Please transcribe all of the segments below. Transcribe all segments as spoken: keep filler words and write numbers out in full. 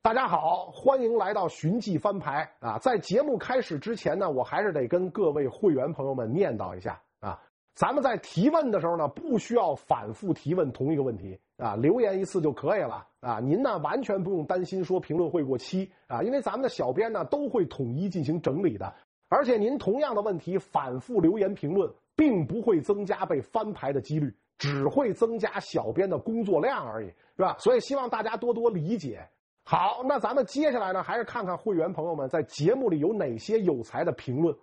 大家好，欢迎来到寻迹翻牌啊！在节目开始之前呢，我还是得跟各位会员朋友们念叨一下啊，咱们在提问的时候呢，不需要反复提问同一个问题啊，留言一次就可以了啊。您呢完全不用担心说评论会过期啊，因为咱们的小编呢都会统一进行整理的，而且您同样的问题反复留言评论，并不会增加被翻牌的几率，只会增加小编的工作量而已，是吧？所以希望大家多多理解。好，那咱们接下来呢，还是看看会员朋友们在节目里有哪些有才的评论。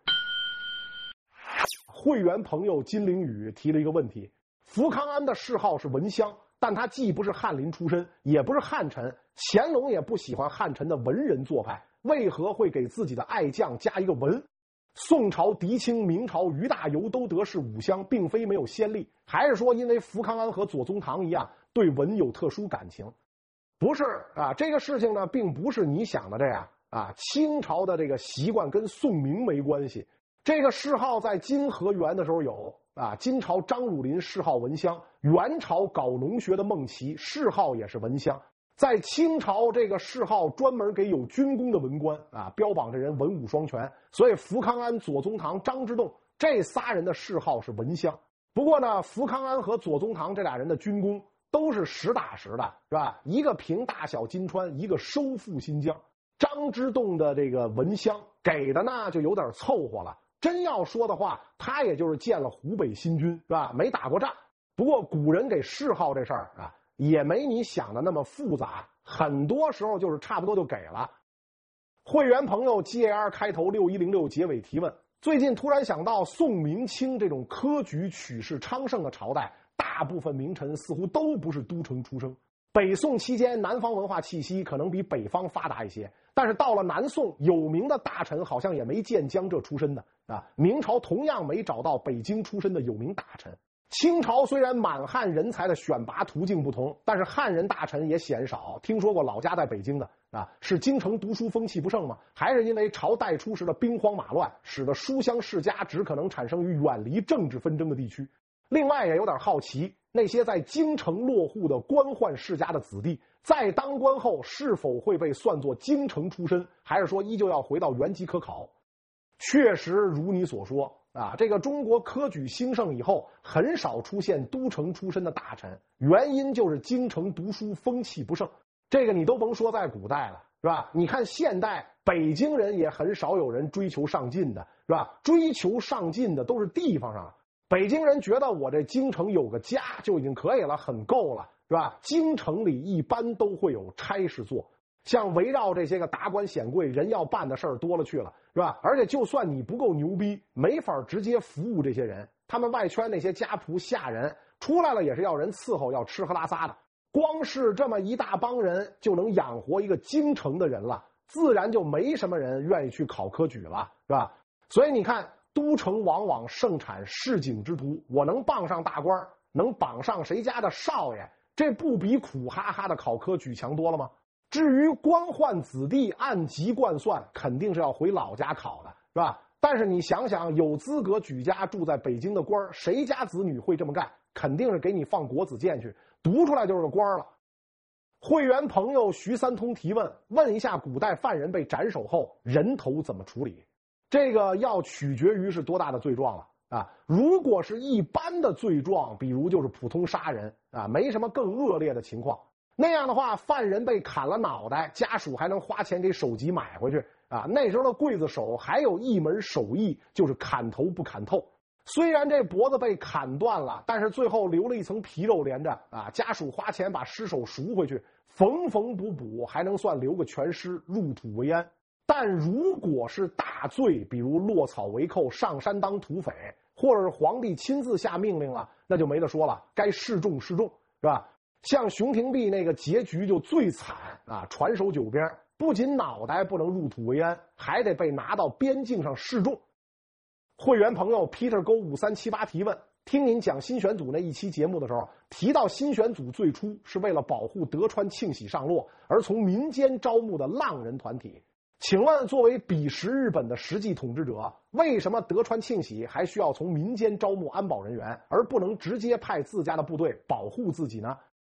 会员朋友金陵宇提了一个问题：福康安的谥号是文香，但他既不是翰林出身，也不是汉臣，乾隆也不喜欢汉臣的文人做派，为何会给自己的爱将加一个文？宋朝、狄青、明朝于大猷都得是武乡，并非没有先例，还是说因为福康安和左宗棠一样对文有特殊感情？不是啊，这个事情呢，并不是你想的这样啊。清朝的这个习惯跟宋明没关系。这个谥号在金和元的时候有啊，金朝张汝霖谥号文香，元朝搞农学的孟奇谥号也是文香。在清朝，这个谥号专门给有军功的文官啊，标榜这人文武双全。所以福康安、左宗棠、张之洞这仨人的谥号是文香。不过呢，福康安和左宗棠这俩人的军功都是实打实的，是吧？一个平大小金川，一个收复新疆。张之洞的这个文香给的呢就有点凑合了，真要说的话，他也就是建了湖北新军，是吧？没打过仗。不过古人给谥号这事儿啊，也没你想的那么复杂，很多时候就是差不多就给了。会员朋友 G A R 开头六一零六结尾提问：最近突然想到，宋明清这种科举取士昌盛的朝代，大部分名臣似乎都不是都城出生。北宋期间，南方文化气息可能比北方发达一些，但是到了南宋，有名的大臣好像也没见江浙出身的啊。明朝同样没找到北京出身的有名大臣。清朝虽然满汉人才的选拔途径不同，但是汉人大臣也鲜少。听说过老家在北京的啊，是京城读书风气不盛吗？还是因为朝代初时的兵荒马乱，使得书香世家只可能产生于远离政治纷争的地区？另外也有点好奇，那些在京城落户的官宦世家的子弟，在当官后是否会被算作京城出身，还是说依旧要回到原籍科考？确实如你所说啊，这个中国科举兴盛以后，很少出现都城出身的大臣，原因就是京城读书风气不盛。这个你都甭说在古代了，是吧？你看现代北京人也很少有人追求上进的，是吧？追求上进的都是地方上。北京人觉得我这京城有个家就已经可以了，很够了，是吧？京城里一般都会有差事做，像围绕这些个达官显贵，人要办的事儿多了去了，是吧？而且就算你不够牛逼，没法直接服务这些人，他们外圈那些家仆下人出来了也是要人伺候，要吃喝拉撒的。光是这么一大帮人就能养活一个京城的人了，自然就没什么人愿意去考科举了，是吧？所以你看，都城往往盛产市井之徒，我能傍上大官，能绑上谁家的少爷，这不比苦哈哈的考科举强多了吗？至于官宦子弟按籍贯算，肯定是要回老家考的，是吧？但是你想想，有资格举家住在北京的官，谁家子女会这么干？肯定是给你放国子监去，读出来就是个官了。会员朋友徐三通提问，问一下古代犯人被斩首后，人头怎么处理？这个要取决于是多大的罪状了啊！如果是一般的罪状，比如就是普通杀人啊，没什么更恶劣的情况，那样的话，犯人被砍了脑袋，家属还能花钱给首级买回去啊。那时候的刽子手还有一门手艺，就是砍头不砍透。虽然这脖子被砍断了，但是最后留了一层皮肉连着啊，家属花钱把尸首赎回去，缝缝补补，还能算留个全尸，入土为安。但如果是大罪，比如落草为寇、上山当土匪，或者是皇帝亲自下命令了，那就没得说了，该示众示众，是吧？像熊廷弼那个结局就最惨啊，传首九边，不仅脑袋不能入土为安，还得被拿到边境上示众。会员朋友 Peter 勾五三七八提问：听您讲新选组那一期节目的时候，提到新选组最初是为了保护德川庆喜上洛而从民间招募的浪人团体。请问，作为彼时日本的实际统治者，为什么德川庆喜还需要从民间招募安保人员，而不能直接派自家的部队保护自己呢？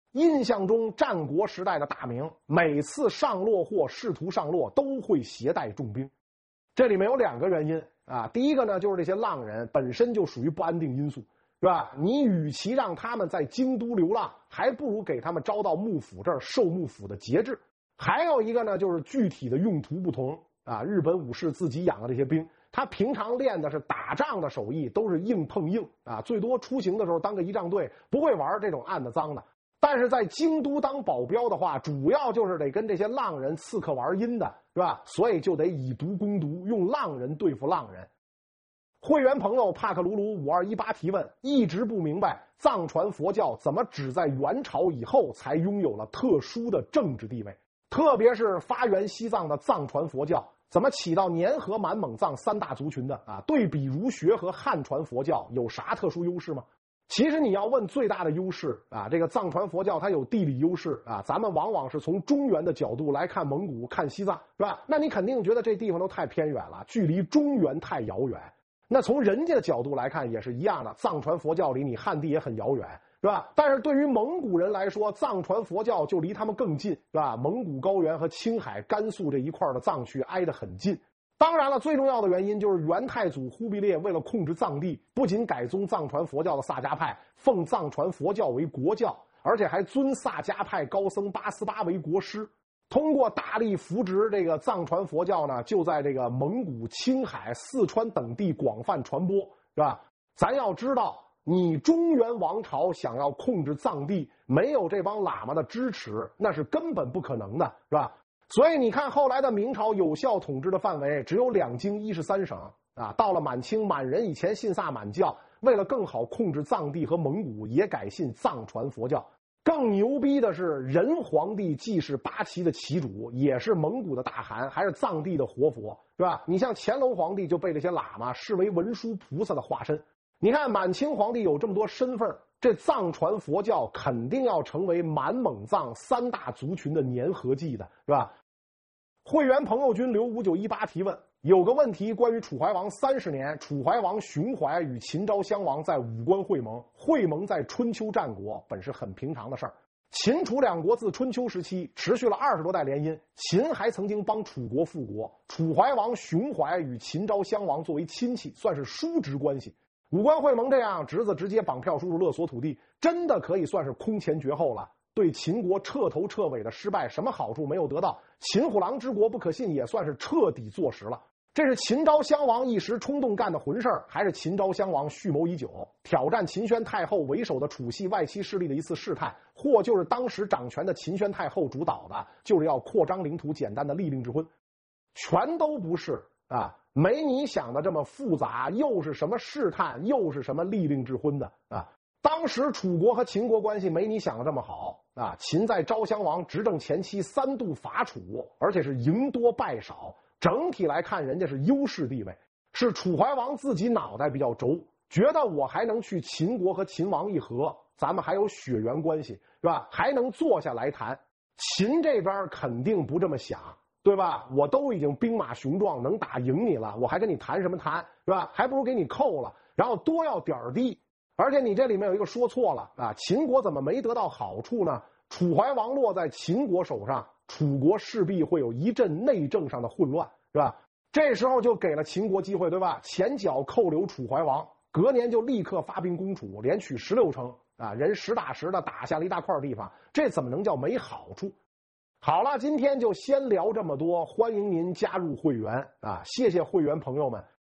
印象中战国时代的大名，每次上洛或试图上洛都会携带重兵。这里面有两个原因啊，第一个呢，就是这些浪人本身就属于不安定因素，是吧？你与其让他们在京都流浪，还不如给他们招到幕府这儿受幕府的节制。还有一个呢，就是具体的用途不同啊。日本武士自己养的这些兵，他平常练的是打仗的手艺，都是硬碰硬啊，最多出行的时候当个仪仗队，不会玩这种暗的脏的。但是在京都当保镖的话，主要就是得跟这些浪人刺客玩阴的，是吧？所以就得以毒攻毒，用浪人对付浪人。会员朋友帕克鲁鲁五二一八提问，一直不明白藏传佛教怎么只在元朝以后才拥有了特殊的政治地位，特别是发源西藏的藏传佛教怎么起到粘合满蒙藏三大族群的啊？对比儒学和汉传佛教有啥特殊优势吗？其实你要问最大的优势啊，这个藏传佛教它有地理优势啊，咱们往往是从中原的角度来看蒙古、看西藏，是吧？那你肯定觉得这地方都太偏远了，距离中原太遥远。那从人家的角度来看也是一样的，藏传佛教离你汉地也很遥远，是吧？但是对于蒙古人来说，藏传佛教就离他们更近，是吧？蒙古高原和青海、甘肃这一块的藏区挨得很近。当然了，最重要的原因就是元太祖忽必烈为了控制藏地，不仅改宗藏传佛教的萨迦派，奉藏传佛教为国教，而且还尊萨迦派高僧八思巴为国师。通过大力扶植这个藏传佛教呢，就在这个蒙古、青海、四川等地广泛传播，是吧？咱要知道，你中原王朝想要控制藏地，没有这帮喇嘛的支持，那是根本不可能的，是吧？所以你看，后来的明朝有效统治的范围只有两京一十三省啊。到了满清，满人以前信萨满教，为了更好控制藏地和蒙古，也改信藏传佛教。更牛逼的是，仁皇帝既是八旗的旗主，也是蒙古的大汗，还是藏地的活佛，是吧？你像乾隆皇帝就被这些喇嘛视为文殊菩萨的化身。你看满清皇帝有这么多身份，这藏传佛教肯定要成为满蒙藏三大族群的粘合剂的，是吧？会员朋友君刘五九一八提问，有个问题关于楚怀王三十年，楚怀王熊怀与秦昭襄王在武关会盟，会盟在春秋战国本是很平常的事儿。秦楚两国自春秋时期持续了二十多代联姻，秦还曾经帮楚国复国。楚怀王熊怀与秦昭襄王作为亲戚，算是叔侄关系。武关会盟这样，侄子直接绑票叔叔勒索土地，真的可以算是空前绝后了。对秦国彻头彻尾的失败，什么好处没有得到？秦虎狼之国不可信，也算是彻底坐实了。这是秦昭襄王一时冲动干的混事儿，还是秦昭襄王蓄谋已久，挑战秦宣太后为首的楚系外戚势力的一次试探，或就是当时掌权的秦宣太后主导的，就是要扩张领土简单的立令之婚？全都不是啊，没你想的这么复杂，又是什么试探，又是什么立令之婚的啊？当时楚国和秦国关系没你想的这么好啊！秦在昭襄王执政前期三度伐楚，而且是赢多败少，整体来看人家是优势地位。是楚怀王自己脑袋比较轴，觉得我还能去秦国和秦王一和，咱们还有血缘关系，是吧？还能坐下来谈。秦这边肯定不这么想，对吧？我都已经兵马雄壮，能打赢你了，我还跟你谈什么谈，是吧？还不如给你扣了，然后多要点儿地。而且你这里面有一个说错了啊，秦国怎么没得到好处呢？楚怀王落在秦国手上，楚国势必会有一阵内政上的混乱，是吧？这时候就给了秦国机会，对吧？前脚扣留楚怀王，隔年就立刻发兵攻楚，连取十六城啊，人实打实的打下了一大块地方，这怎么能叫没好处？好了，今天就先聊这么多，欢迎您加入会员啊！谢谢会员朋友们。